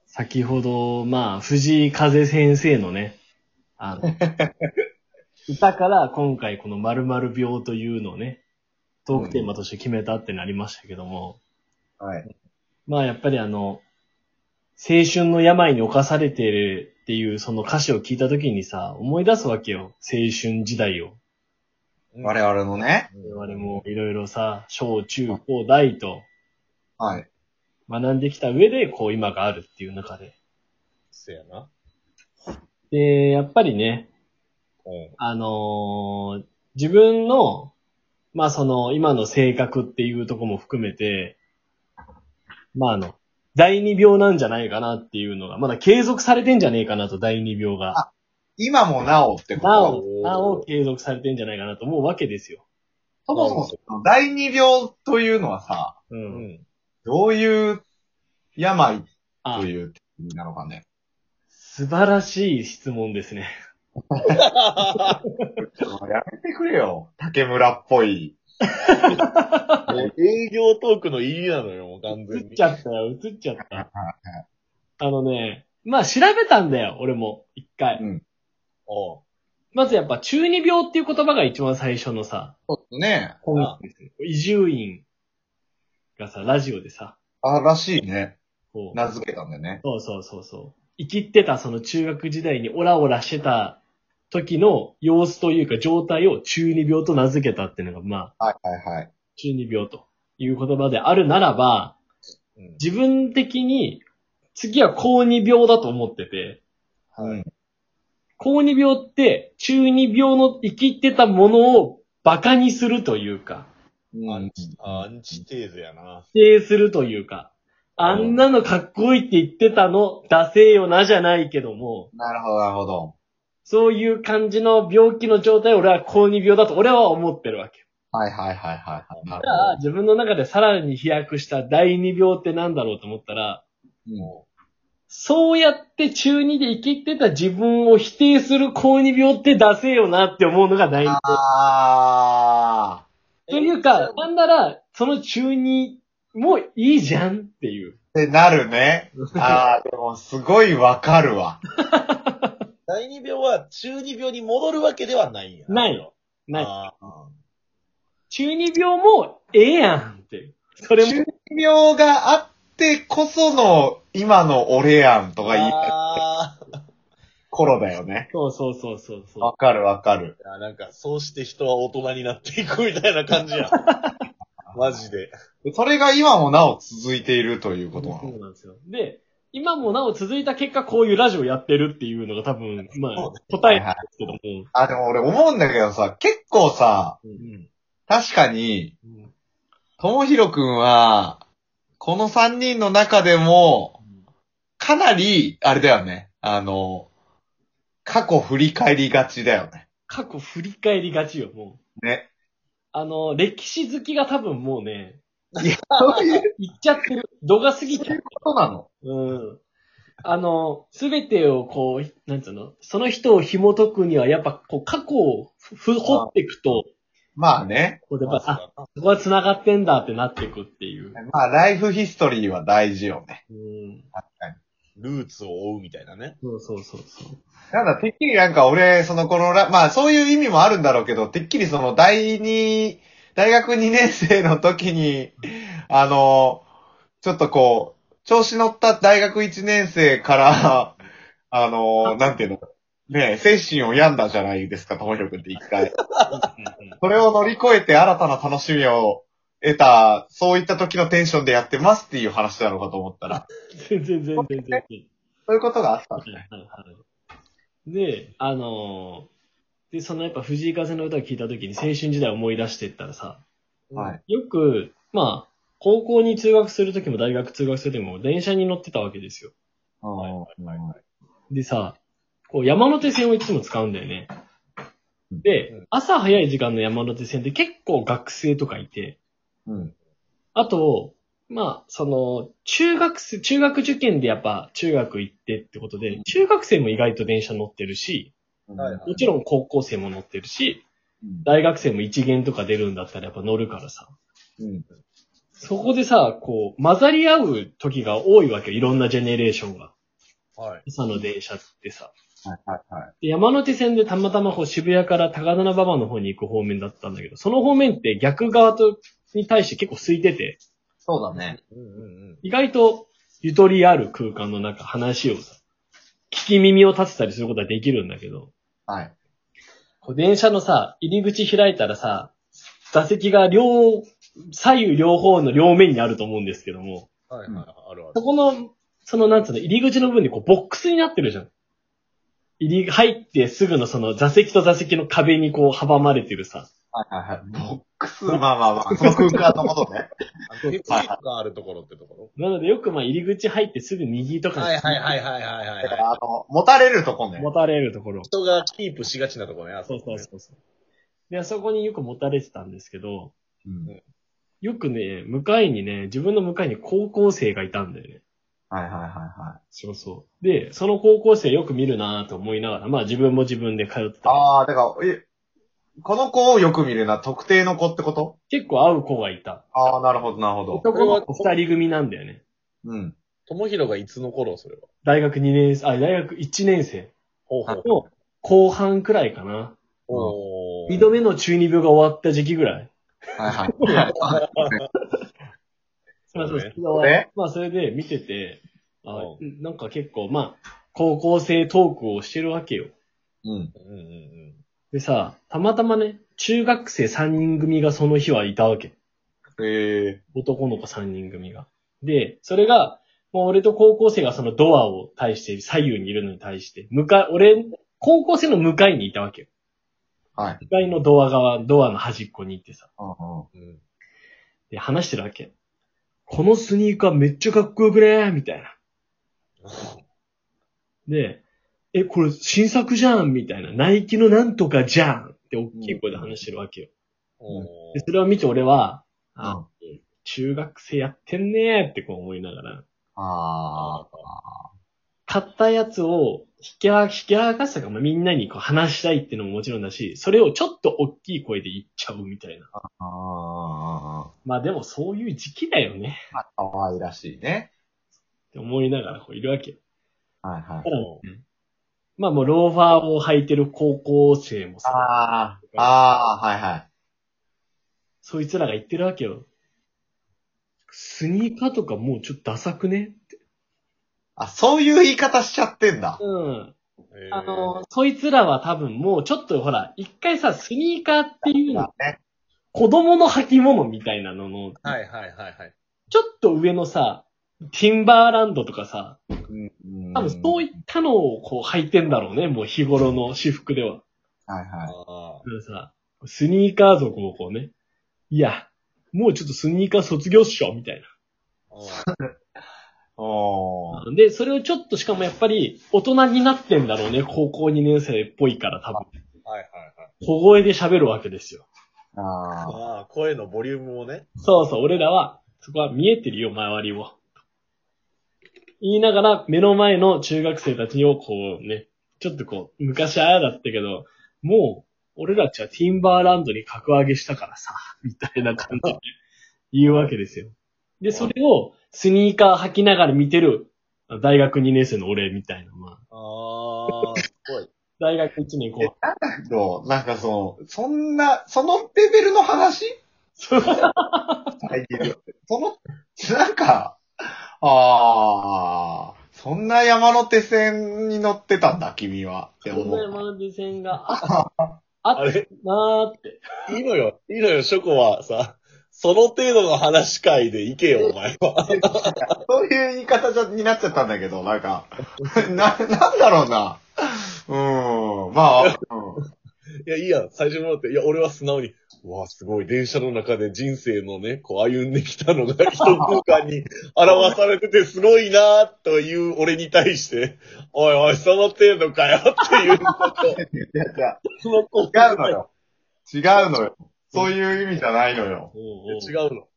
先ほど、藤井風先生のね、歌から今回この〇〇病というのをね、トークテーマとして決めたってなりましたけども、 はい。 やっぱり青春の病に侵されているっていうその歌詞を聞いたときにさ、思い出すわけよ。青春時代を。 我々のね。 我々もいろいろさ、小中高大とはい。 学んできた上で、今があるっていう中で。 せやな。 で、やっぱりね、自分の、今の性格っていうところも含めて、第二病なんじゃないかなっていうのが、まだ継続されてんじゃねえかなと、第二病が。 今もなおってことなお継続されてんじゃないかなと思うわけですよ。 そもそも、第二病というのはさ、どういう病という意味なのかね。 素晴らしい質問ですね。 やめてくれよ。竹村っぽい。 営業トークの入りなのよ、もう完全に。 映っちゃった。調べたんだよ、俺も。一回。まずやっぱ中二病っていう言葉が一番最初のさ。 そうね。 伊集院がさ、ラジオでさ。 らしいね。名付けたんだよね。 そう。生きってたその中学時代にオラオラしてた時の様子というか状態を中二病と名付けたっていうのが中二病という言葉であるならば、自分的に次は高二病だと思ってて、高二病って中二病の生きってたものを馬鹿にするというか、 アンチテーゼやな。 否定するというか、あんなのかっこいいって言ってたの、ダセーよなじゃないけども。 なるほど、なるほど。 そういう感じの病気の状態を俺は高二病だと俺は思ってるわけ。 はい。 じゃあ自分の中でさらに飛躍した第二病ってなんだろうと思ったら、そうやって中二で生きてた自分を否定する高二病ってダセーよなって思うのが第二病。というか、なんなら、その中二もいいじゃんっていう。 ってなるね。でもすごいわかるわ。 第二病は中二病に戻るわけではないんや。 ないよ。ない。中二病もええやんって。それも。 中二病があってこその今の俺やんとか言いたい頃だよね。 そう。 わかる。 いや、なんか、そうして人は大人になっていくみたいな感じやん。マジで。 それが今もなお続いているということなの。 そうなんですよ。で、今もなお続いた結果こういうラジオやってるっていうのが多分、答えなんですけども。 でも俺思うんだけどさ、結構さ、確かに、ともひろくんは、この3人の中でも、かなり、あれだよね。過去振り返りがちだよね。 過去振り返りがちよ、もう。ね。 歴史好きが多分もうね、 いや、そういう。 言っちゃってる。度が過ぎちゃう。 そういうことなの。 すべてをなんつうの、その人を紐解くには、やっぱ過去を掘っていくと、 まあね。 そこは繋がってんだってなっていくっていう。 ライフヒストリーは大事よね。 確かに。ルーツを追うみたいなね。 そう。 なんだ、てっきり俺、そういう意味もあるんだろうけど、てっきり大学2年生の時に、ちょっと調子乗った大学1年生から、なんていうの、ね、精神を病んだじゃないですか、ともひろくんって一回。それを乗り越えて新たな楽しみを得た、そういった時のテンションでやってますっていう話なのかと思ったら。 全然。そういうことがあったんですね。 で、そのやっぱ藤井風の歌を聞いた時に青春時代を思い出してったらさ、よく、高校に通学する時も大学通学する時も電車に乗ってたわけですよ。でさ、山手線をいつも使うんだよね。で、朝早い時間の山手線って結構学生とかいて、あと、中学受験でやっぱ中学行ってってことで、中学生も意外と電車乗ってるし、もちろん高校生も乗ってるし、大学生も一限とか出るんだったらやっぱ乗るからさ。そこでさ、混ざり合う時が多いわけよ。いろんなジェネレーションが。 はい。 朝の電車ってさ。 はいはいはい。 で山手線でたまたまこう渋谷から高田馬場の方に行く方面だったんだけど、その方面って逆側に対して結構空いてて、 そうだね。 うんうんうん。 意外とゆとりある空間の中話をさ、聞き耳を立てたりすることはできるんだけど、 はい。 こう電車のさ、入り口開いたらさ、座席が左右両方の両面にあると思うんですけども、 はいはい、あるある。 そこの、なんつうの、入り口の部分にこうボックスになってるじゃん。入ってすぐのその座席と座席の壁にこう阻まれてるさ。 はいはいはい。ボックス、まあまあまあ、その空間のことね。 鉄があるところってとこなのでよくまあ入り口入ってすぐ右とろ。 かはいはいはいはいはいはい、はい。 持たれるとこね。 持たれるところ。 人がキープしがちなところね、あそうそこね。 そうそう。で、あそこによく持たれてたんですけど、 うん。 よくね、自分の向かいに高校生がいたんだよね。 はいはいはいはい。 そうそう。で、その高校生よく見るなぁと思いながら、まあ自分も自分で通ってた。 ああ、だから、この子をよく見るな、特定の子ってこと？ 結構会う子がいた。 ああ、なるほどなるほど。 男の子二人組なんだよね。 うん。 友広がいつの頃それは。 大学1年生ほうほう。 の後半くらいかな。 お二度目の中二病が終わった時期ぐらい。 はいはい。 まあそうです。まあそれで見てて、なんか結構まあ、高校生トークをしてるわけよ。 うん。 うんうんでさ、たまたまね、中学生3人組がその日はいたわけ。男の子3人組が。で、それが、もう俺と高校生がそのドアを対して、左右にいるのに対して、高校生の向かいにいたわけよ。 はい。 向かいのドアの端っこに行ってさ。 うんうん。 で、話してるわけ。このスニーカーめっちゃかっこよくねみたいな。で、これ新作じゃんみたいな。ナイキのなんとかじゃんって大きい声で話してるわけよ。で、それを見て俺は、中学生やってんねーってこう思いながら。買ったやつを引き合わかすとか、みんなにこう話したいっていうのももちろんだし、それをちょっと大きい声で言っちゃうみたいな。まあでもそういう時期だよね。 かわいらしいね。 って思いながらこういるわけよ。 はいはい。 まあもうローファーを履いてる高校生もさ。 はいはい。 そいつらが言ってるわけよ。スニーカーとかもうちょっとダサくねって。 そういう言い方しちゃってんだ。 うん。そいつらは多分もうちょっとほら、一回さ、スニーカーっていうの、子供の履物みたいなのの、 はいはいはいはい。 ちょっと上のさ、ティンバーランドとかさ、多分そういったのをこう履いてんだろうね、もう日頃の私服では。 はいはい。 でさ、スニーカー族もこうね、いや、もうちょっとスニーカー卒業っしょ、みたいな。で、それをちょっとしかもやっぱり大人になってんだろうね、高校2年生っぽいから多分。 はいはいはい。 小声で喋るわけですよ。 声のボリュームもね。 そうそう、俺らは、そこは見えてるよ、周りを。言いながら、目の前の中学生たちをこうね、ちょっとこう、昔ああだったけど、もう、俺たちはティンバーランドに格上げしたからさ、みたいな感じで言うわけですよ。で、それをスニーカー履きながら見てる大学2年生の俺みたいな、まあ。 すごい。 大学1年こう。なんかそのレベルの話なんか、そんな山手線に乗ってたんだ、君は。 そんな山手線があれなーって。 いいのよ、ショコはさ、その程度の話会で行けよ、お前は。 そういう言い方になっちゃったんだけど、なんか、なんだろうな。まあ、 いや、いいや、最初のって、いや、俺は素直に、うわ、すごい、電車の中で人生のね、こう歩んできたのが一空間に表されててすごいなという俺に対して、おいおい、その程度かよっていうこと。 違うのよ。違うのよ。そういう意味じゃないのよ。 違うの。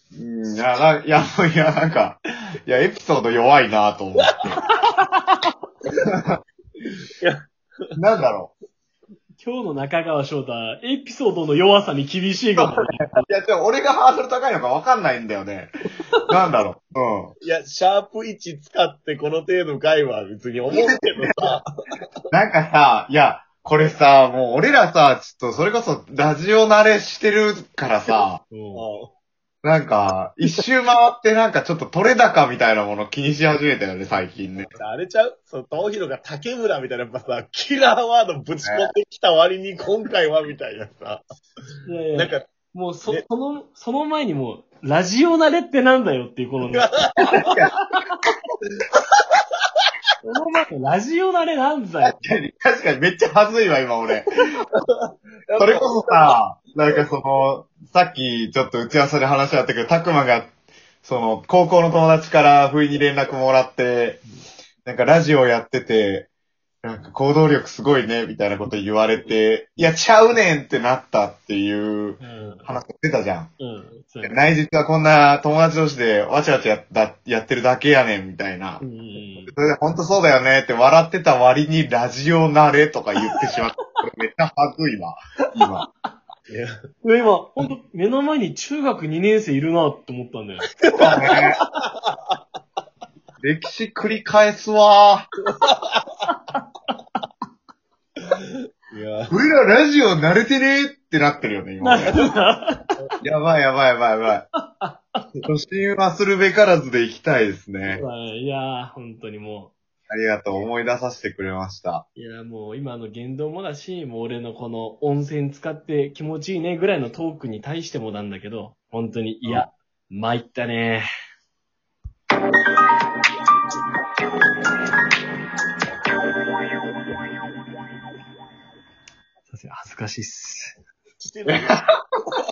なんか、エピソード弱いなと思って。なんだろう。 今日の中川翔太、エピソードの弱さに厳しいかもね。 いや、でも俺がハードル高いのかわかんないんだよね。なんだろう。 いや、シャープ1使ってこの程度かいは別に思うけどさ。 なんかさ、いや、これさ、もう俺らさ、ちょっとそれこそラジオ慣れしてるからさ、なんか、一周回ってなんかちょっと取れ高みたいなもの気にし始めたよね、最近ね。 あれちゃう東広が竹村みたいなやっぱさ、キラーワードぶち込んできた割に今回はみたいなさ。 いやいや、 なんか、 もうその前にもう、ラジオ慣れってなんだよっていうこのね。その前のラジオ慣れなんだよ。 確かにめっちゃ恥ずいわ、今俺。それこそさ、なんかさっきちょっと打ち合わせで話あったけど、たくまが、高校の友達から不意に連絡もらって、なんかラジオやってて、なんか行動力すごいね、みたいなこと言われて、いや、ちゃうねんってなったっていう話出たじゃん。内実はこんな友達同士でわちゃわちゃやってるだけやねん、みたいな。それで本当そうだよねって笑ってた割にラジオ慣れとか言ってしまった。これめっちゃ恥ずいわ、今。 いや、今、ほんと、目の前に中学2年生いるなって思ったんだよ。 そうだね。歴史繰り返すわ。 いや、 俺らラジオ慣れてねってなってるよね、今。やばい。初心はするべからずで行きたいですね。 いやー、本当にもう。 ありがとう。思い出させてくれました。 いや、もう今の言動もだし、もう俺のこの温泉使って気持ちいいねぐらいのトークに対してもなんだけど、本当に、いや、参ったね。恥ずかしいっす。